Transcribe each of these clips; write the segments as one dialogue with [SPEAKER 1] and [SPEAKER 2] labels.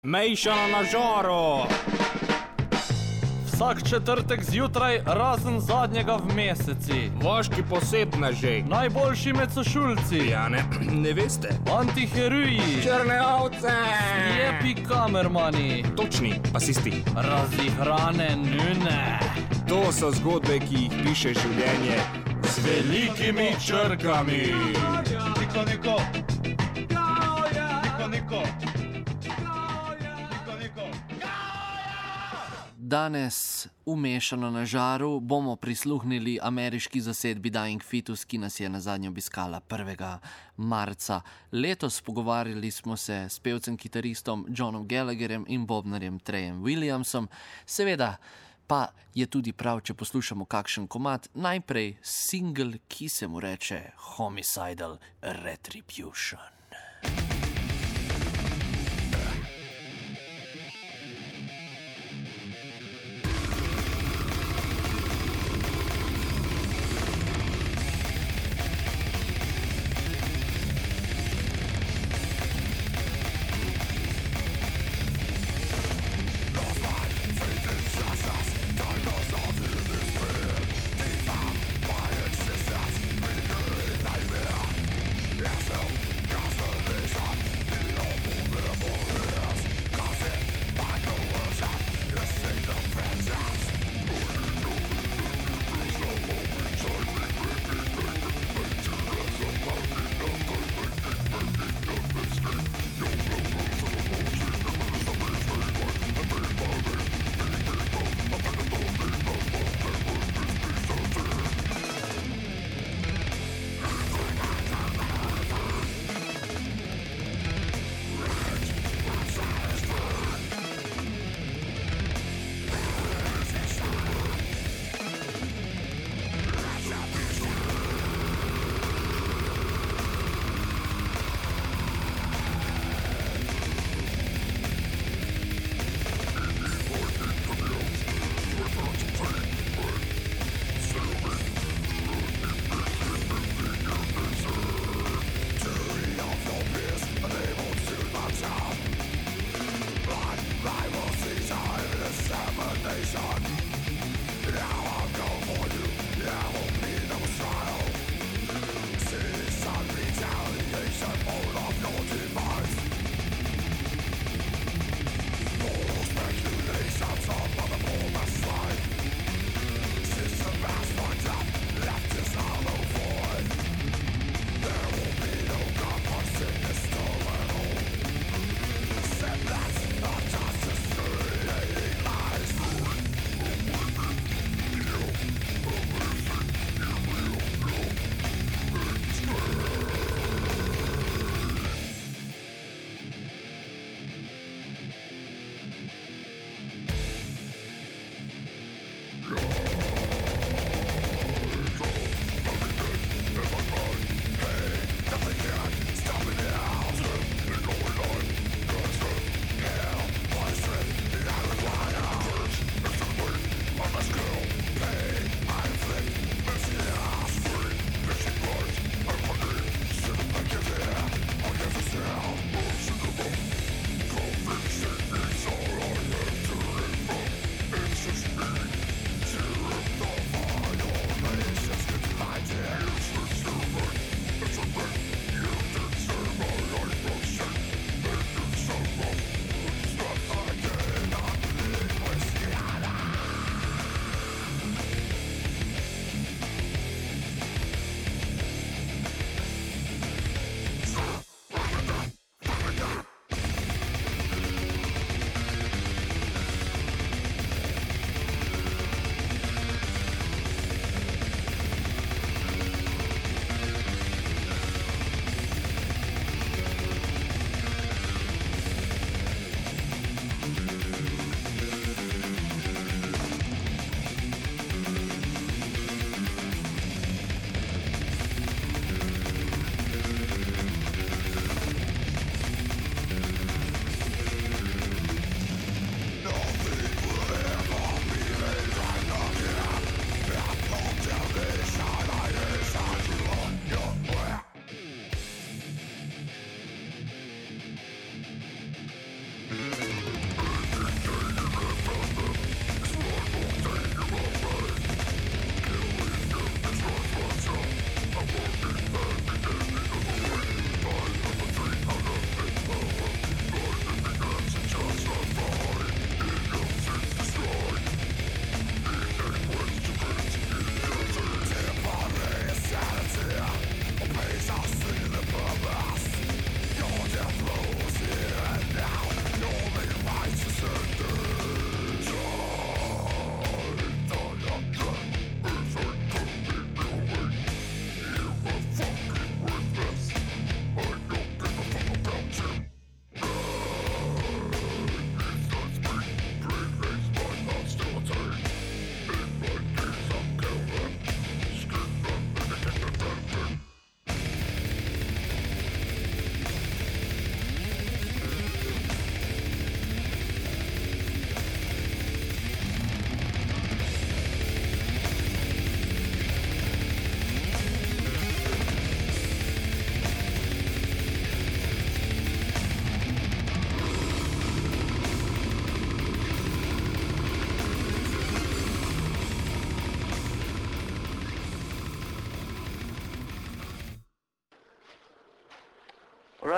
[SPEAKER 1] Mejšana na žaru.
[SPEAKER 2] Vsak četrtek zjutraj, razen zadnjega v meseci.
[SPEAKER 1] Vaški posebneži.
[SPEAKER 2] Najboljši med sošulci.
[SPEAKER 1] Ja, ne veste.
[SPEAKER 2] Antiheroji.
[SPEAKER 1] Črne ovce.
[SPEAKER 2] Lepi kamermani.
[SPEAKER 1] Točni pasisti.
[SPEAKER 2] Razihrane nune.
[SPEAKER 1] To so zgodbe, ki jih piše življenje
[SPEAKER 2] z velikimi črkami.
[SPEAKER 3] Niko.
[SPEAKER 4] Danes, umešano na žaru, bomo prisluhnili ameriški zasedbi Dying Fetus, ki nas je nazadnje obiskala 1. marca. Letos pogovarjali smo se s pevcem, kitaristom Johnom Gallagherjem in bobnarjem Treyem Williamsom. Seveda pa je tudi prav, če poslušamo kakšen komad, najprej single, ki se mu reče Homicidal Retribution.
[SPEAKER 5] Gas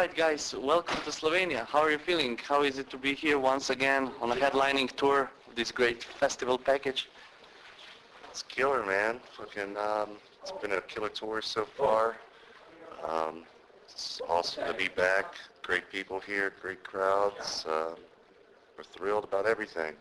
[SPEAKER 4] right, guys, welcome to Slovenia. How are you feeling? How is it to be here once again on a headlining tour of this great festival package?
[SPEAKER 5] It's killer, man. It's been a killer tour so far. It's awesome to be back. Great people here, great crowds. We're thrilled about everything.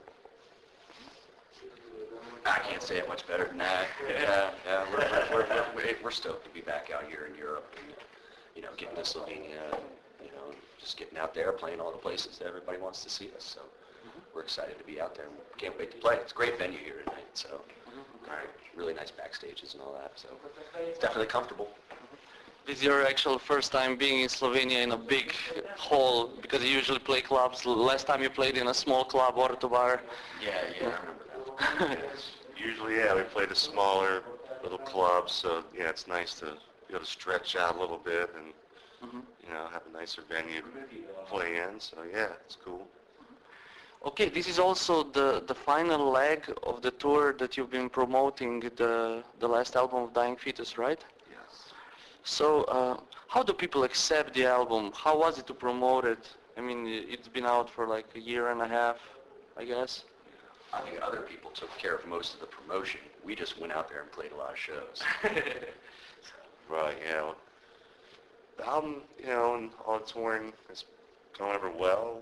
[SPEAKER 6] I can't say it much better than that. We're stoked to be back out here in Europe and, getting to Slovenia, just getting out there, playing all the places that everybody wants to see us. So we're excited to be out there and can't wait to play. It's a great venue here tonight, so really nice backstages and all that. So it's definitely comfortable.
[SPEAKER 4] This is your actual first time being in Slovenia in a big hall, because you usually play clubs. Last time you played in a small club, Orto Bar.
[SPEAKER 6] Yeah, I remember that.
[SPEAKER 5] Usually, we played a smaller little club, so it's nice to be able to stretch out a little bit and have a nicer venue to play in. So it's cool.
[SPEAKER 4] Okay, this is also the final leg of the tour that you've been promoting, the last album of Dying Fetus, right?
[SPEAKER 5] Yes.
[SPEAKER 4] So how do people accept the album? How was it to promote it? I mean, it's been out for like a year and a half, I guess.
[SPEAKER 6] I think other people took care of most of the promotion. We just went out there and played a lot of shows.
[SPEAKER 5] Right, yeah. The album, and all the touring is going over well.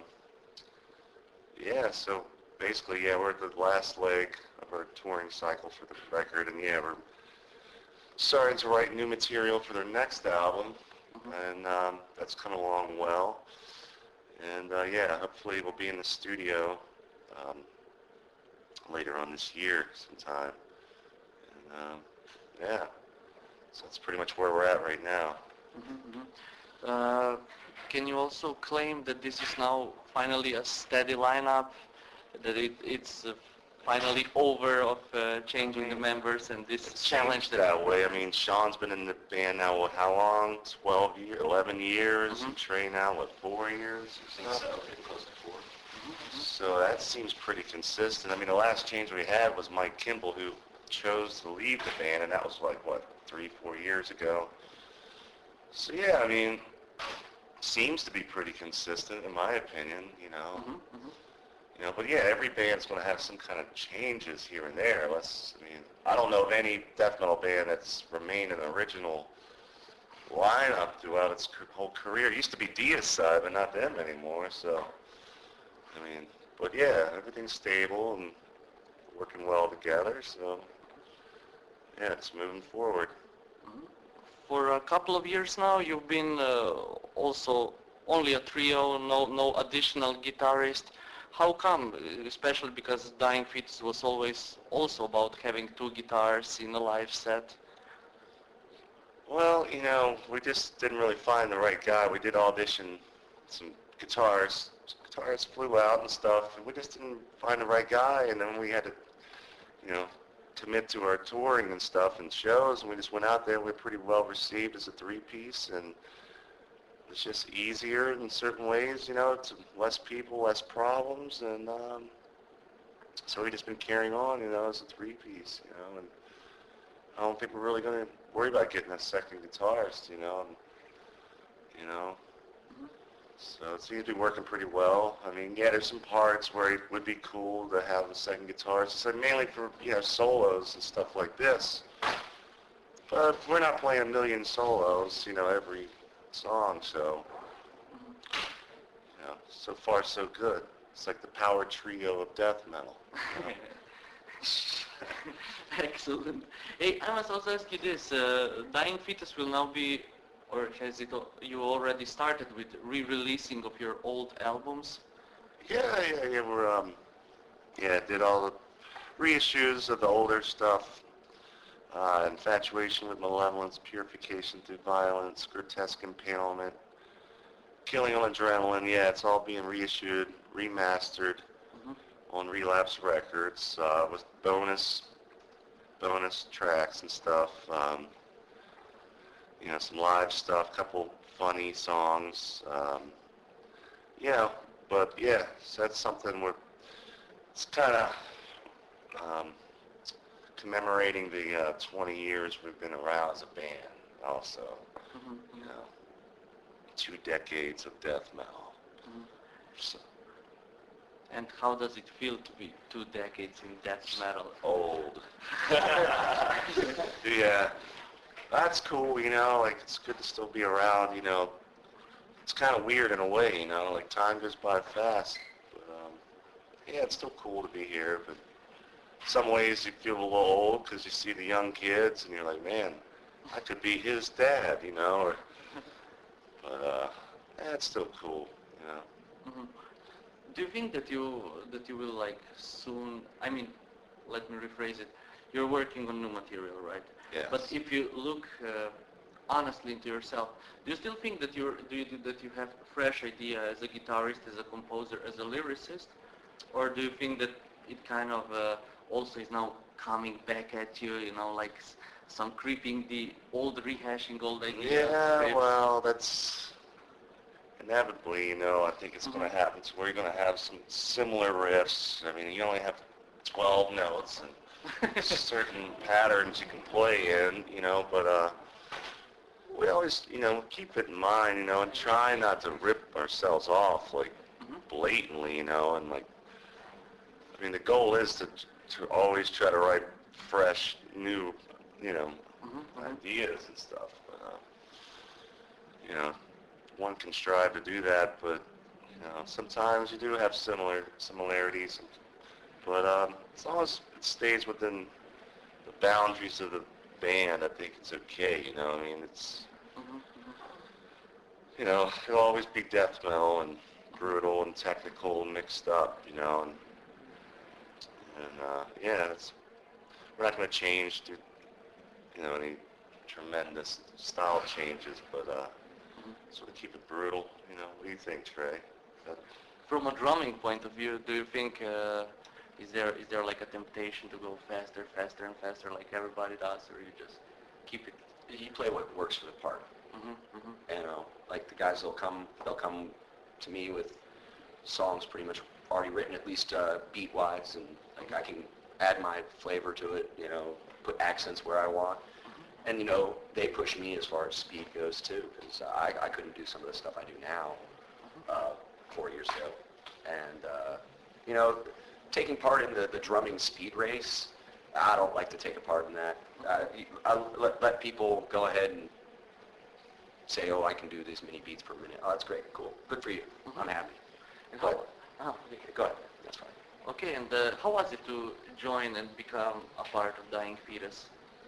[SPEAKER 5] So basically, we're at the last leg of our touring cycle for the record, and we're starting to write new material for their next album, and that's coming along well. And hopefully we'll be in the studio later on this year sometime. And so that's pretty much where we're at right now.
[SPEAKER 4] Can you also claim that this is now finally a steady lineup, that it's finally over of changing the members and this challenge
[SPEAKER 5] that way? I mean, Sean's been in the band now, how long? 12 years, 11 years, and Trey now, 4 years?
[SPEAKER 6] I think so, getting close to 4.
[SPEAKER 5] So that seems pretty consistent. I mean, the last change we had was Mike Kimball, who chose to leave the band, and that was 3-4 years ago. So I mean, seems to be pretty consistent in my opinion, but every band's going to have some kind of changes here and there. I don't know of any death metal band that's remained an original lineup throughout its whole career. It used to be Deicide, but not them anymore. So, everything's stable and working well together. So, it's moving forward.
[SPEAKER 4] For a couple of years now, you've been also only a trio, no additional guitarist. How come? Especially because Dying Fetus was always also about having 2 guitars in a live set.
[SPEAKER 5] Well, we just didn't really find the right guy. We did audition some guitarists. Guitarists flew out and stuff, and we just didn't find the right guy. And then we had to, commit to our touring and stuff and shows, and we just went out there. We were pretty well received as a 3-piece, and it's just easier in certain ways, to less people, less problems, and so we just been carrying on, as a 3-piece, and I don't think we're really going to worry about getting a second guitarist, So it seems to be working pretty well. I mean, there's some parts where it would be cool to have a second guitarist. So mainly for, solos and stuff like this. But we're not playing a million solos, every song, so, so far so good. It's like the power trio of death metal.
[SPEAKER 4] Excellent. Hey, I must also ask you this. Dying Fetus will now be, or has you already started with re-releasing of your old albums?
[SPEAKER 5] We're, did all the reissues of the older stuff. Infatuation with Malevolence, Purification Through Violence, Grotesque Impalement, Killing on Adrenaline. It's all being reissued, remastered on Relapse Records with bonus tracks and stuff. Some live stuff, couple funny songs. So that's something it's kind of commemorating the 20 years we've been around as a band also, 2 decades of death metal. So,
[SPEAKER 4] And how does it feel to be 2 decades in death metal?
[SPEAKER 5] old. Yeah, that's cool, you know, like it's good to still be around, you know. It's kind of weird in a way, you know, like time goes by fast. But, yeah, it's still cool to be here, but some ways you feel a little old because you see the young kids and you're like, man, I could be his dad, you know, or, but, yeah, it's still cool, you know.
[SPEAKER 4] Mhm. Do you think that you will like soon? I mean, let me rephrase it. You're working on new material, right?
[SPEAKER 5] Yes.
[SPEAKER 4] But if you look honestly into yourself, do you still think that you have a fresh idea as a guitarist, as a composer, as a lyricist, or do you think that it kind of also is now coming back at you? You know, like some creeping the old rehashing old ideas.
[SPEAKER 5] Yeah,
[SPEAKER 4] riffs?
[SPEAKER 5] well, that's inevitably, you know, I think it's going to happen. It's where you're going to have some similar riffs. I mean, you only have 12 notes and certain patterns you can play in, you know, but we always, you know, keep it in mind, you know, and try not to rip ourselves off, like, blatantly, you know, and, like, I mean, the goal is to always try to write fresh, new, you know, ideas and stuff, but, you know, one can strive to do that, but, you know, sometimes you do have similarities, but as long as it stays within the boundaries of the band, I think it's okay, you know, I mean, it's, you know, it'll always be death metal and brutal and technical and mixed up, you know, and yeah, we're not going to change to, you know, any tremendous style changes, but sort of keep it brutal, you know. What do you think, Trey?
[SPEAKER 4] From a drumming point of view, do you think is there like a temptation to go faster and faster like everybody does, or you just keep it?
[SPEAKER 6] You play what works for the part. You know, like the guys, they'll come to me with songs pretty much already written, at least beat-wise, and like I can add my flavor to it, you know, put accents where I want. And, you know, they push me as far as speed goes, too, because I couldn't do some of the stuff I do now 4 years ago. And, you know, taking part in the drumming speed race, I don't like to take a part in that. I let people go ahead and say, oh, I can do these many beats per minute. Oh, that's great, cool, good for you. I'm happy.
[SPEAKER 4] And
[SPEAKER 6] But, go ahead, that's fine.
[SPEAKER 4] Okay, and how was it to join and become a part of Dying Fetus?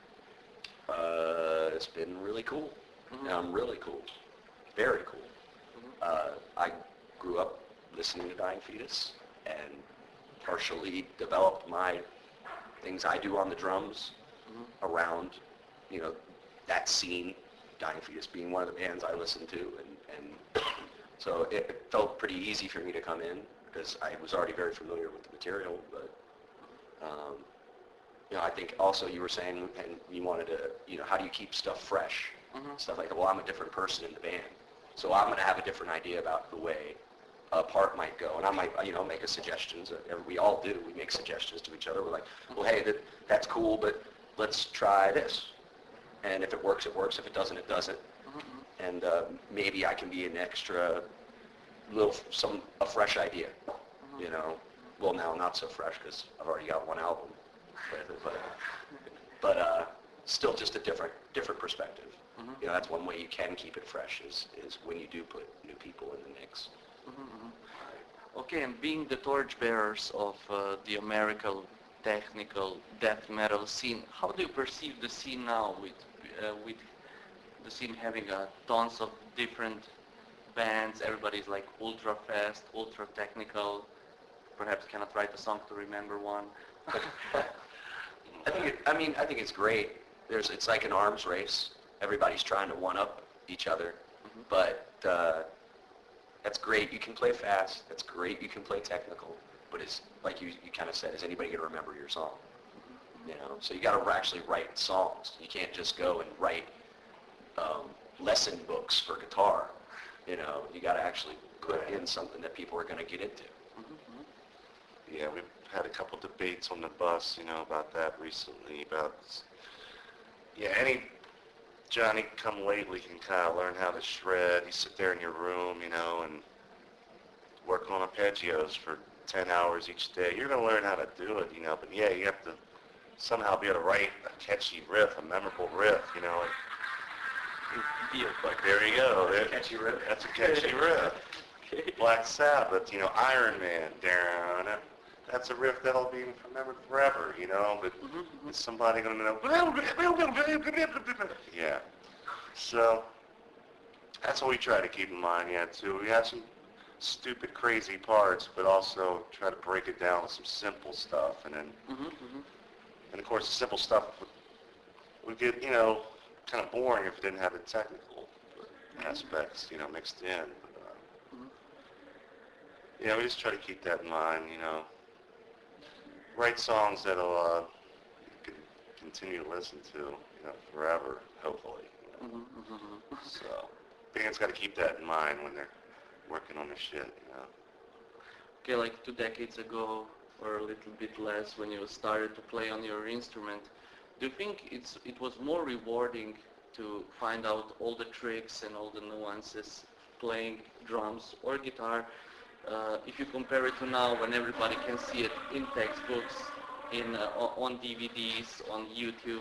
[SPEAKER 6] It's been really cool. Really cool. Very cool. I grew up listening to Dying Fetus and partially developed my things I do on the drums around, you know, that scene, Dying Fetus being one of the bands I listened to, and so it felt pretty easy for me to come in because I was already very familiar with the material, but you know, I think also you were saying, and you wanted to, you know, how do you keep stuff fresh? Stuff like that. Well, I'm a different person in the band, so I'm going to have a different idea about the way a part might go, and I might, you know, make a suggestions. We all do. We make suggestions to each other. We're like, well, hey, that's cool, but let's try this. And if it works, it works. If it doesn't, it doesn't. And maybe I can be an extra a fresh idea, you know. Well, now not so fresh because I've already got one album, but still just a different perspective. You know, that's one way you can keep it fresh is when you do put new people in the mix.
[SPEAKER 4] Okay, and being the torchbearers of the American technical death metal scene, how do you perceive the scene now with the scene having tons of different bands? Everybody's like ultra fast, ultra technical. Perhaps cannot write a song to remember one.
[SPEAKER 6] I think it's great. It's like an arms race. Everybody's trying to one-up each other, but that's great. You can play fast. That's great. You can play technical, but it's like you kind of said, is anybody going to remember your song? You know, so you got to actually write songs. You can't just go and write lesson books for guitar. You know, you got to actually put in something that people are going to get into.
[SPEAKER 5] Yeah, we've had a couple debates on the bus, you know, about that recently, about, yeah, any Johnny come lately can kind of learn how to shred. You sit there in your room, you know, and work on arpeggios for 10 hours each day. You're going to learn how to do it, you know, but yeah, you have to somehow be able to write a catchy riff, a memorable riff, you know. Like, there you go.
[SPEAKER 6] Catchy riff.
[SPEAKER 5] That's a catchy riff. Black Sabbath, you know, Iron Man, down. That's a riff that'll be remembered forever, you know, but is somebody going to know? Yeah. So that's what we try to keep in mind, yeah, too. We have some stupid, crazy parts, but also try to break it down with some simple stuff, and then, and of course, the simple stuff would get, you know, kind of boring if it didn't have the technical aspects, you know, mixed in. But, yeah, we just try to keep that in mind, you know. Write songs that'll you can continue to listen to, you know, forever, hopefully. You know? So, bands got to keep that in mind when they're working on their shit, you know.
[SPEAKER 4] Okay, like 2 decades ago, or a little bit less, when you started to play on your instrument, do you think it was more rewarding to find out all the tricks and all the nuances playing drums or guitar, if you compare it to now when everybody can see it in textbooks, on DVDs, on YouTube?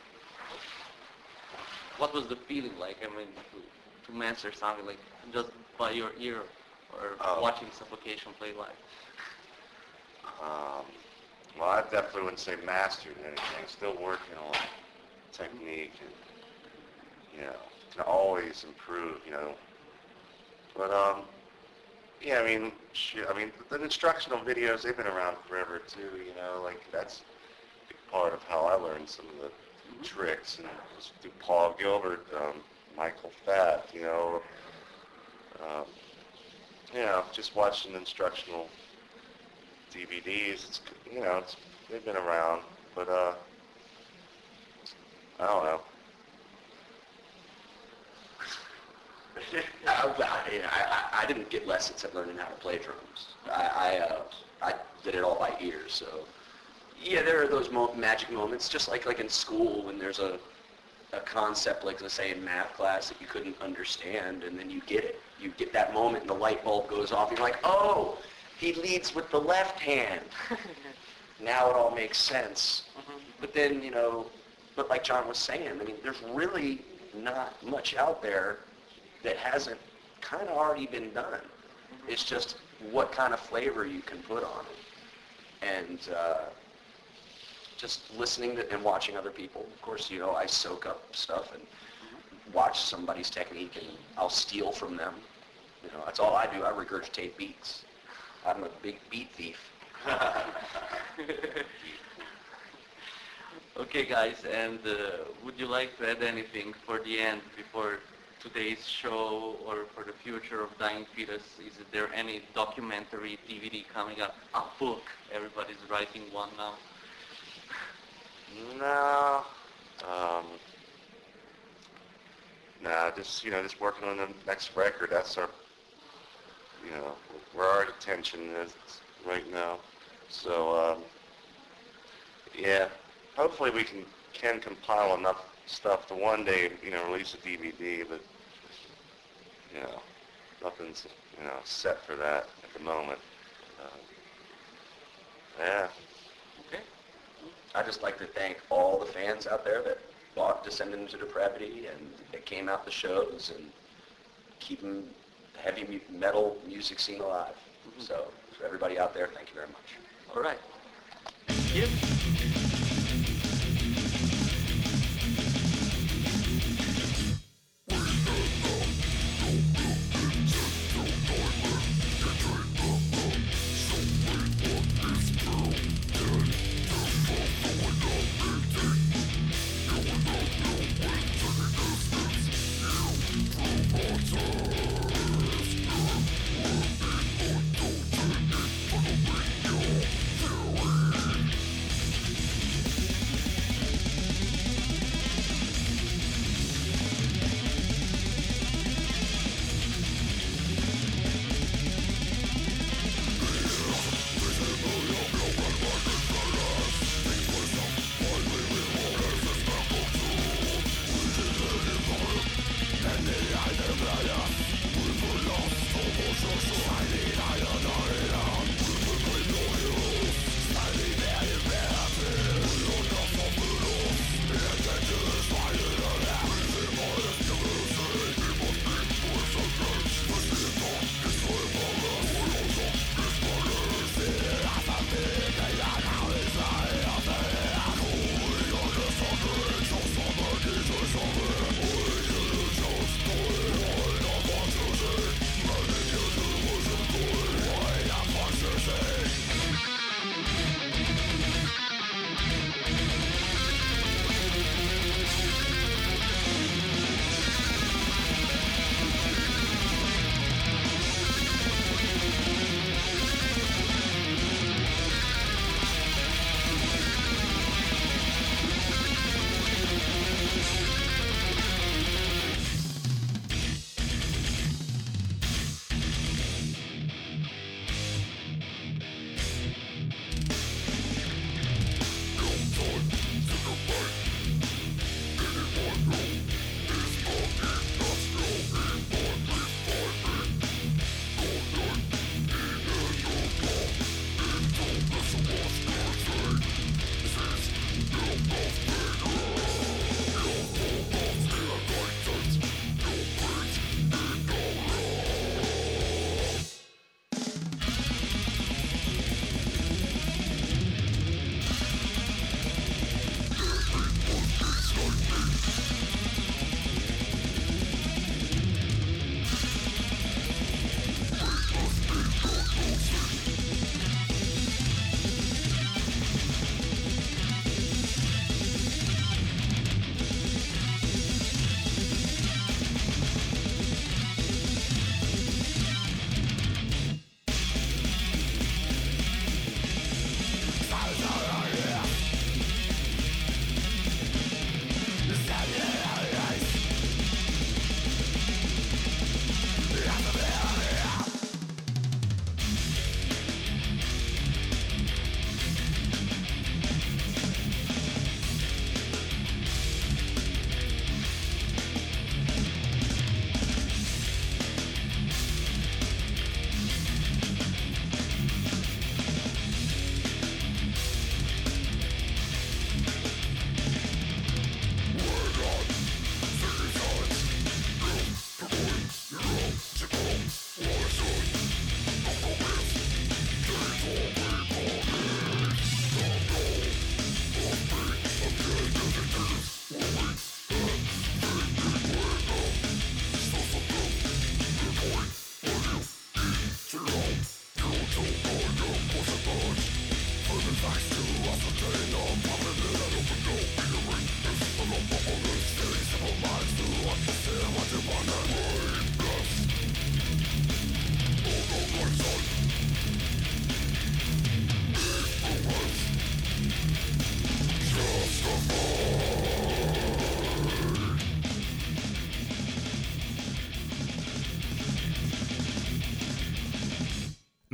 [SPEAKER 4] What was the feeling like? I mean, to master something like just by your ear or watching Suffocation play live?
[SPEAKER 5] Well, I definitely wouldn't say mastered anything. Still working on technique and, you know, can always improve, you know. But, yeah, I mean, the instructional videos, they've been around forever too, you know, like that's a big part of how I learned some of the tricks, and just through Paul Gilbert, Michael Fatt, you know, just watching instructional DVDs, it's, you know, they've been around, but, I don't know.
[SPEAKER 6] I didn't get lessons at learning how to play drums. I did it all by ear, so yeah, there are those magic moments, just like in school when there's a concept, like let's say in math class that you couldn't understand, and then you get it. You get that moment and the light bulb goes off, you're like, oh, he leads with the left hand. Now it all makes sense. But then, you know, but like John was saying, I mean, there's really not much out there that hasn't kind of already been done. It's just what kind of flavor you can put on it. And just listening to and watching other people. Of course, you know, I soak up stuff and watch somebody's technique, and I'll steal from them. You know, that's all I do. I regurgitate beats. I'm a big beat thief.
[SPEAKER 4] Okay, guys, and would you like to add anything for the end before today's show or for the future of Dying Fetus? Is there any documentary DVD coming up? A book? Everybody's writing one now.
[SPEAKER 5] No. Nah, just working on the next record. That's our, you know, where our attention is right now. So, yeah, hopefully we can compile enough stuff to one day, you know, release a DVD, but, you know, nothing's, you know, set for that at the moment. Yeah.
[SPEAKER 6] Okay. I'd just like to thank all the fans out there that bought Descending into Depravity and that came out the shows and keeping the heavy metal music scene alive. So, for everybody out there, thank you very much.
[SPEAKER 4] All right. Thank you.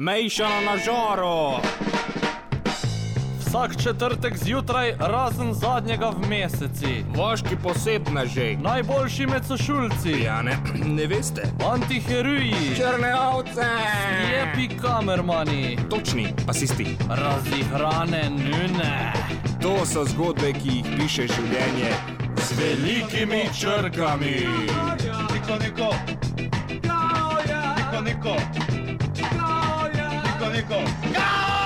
[SPEAKER 1] Mejšana na žaru.
[SPEAKER 2] Vsak četrtek zjutraj, razen zadnjega v meseci.
[SPEAKER 1] Vaški posebneži.
[SPEAKER 2] Najboljši med sošulci.
[SPEAKER 1] Ja, ne veste.
[SPEAKER 2] Antiheroji.
[SPEAKER 1] Črne ovce.
[SPEAKER 2] Jepi kamermani.
[SPEAKER 1] Točni asisti.
[SPEAKER 2] Razihrane nune.
[SPEAKER 1] To so zgodbe, ki jih piše življenje z velikimi črkami.
[SPEAKER 3] Niko, niko. Niko, niko. Niko, niko.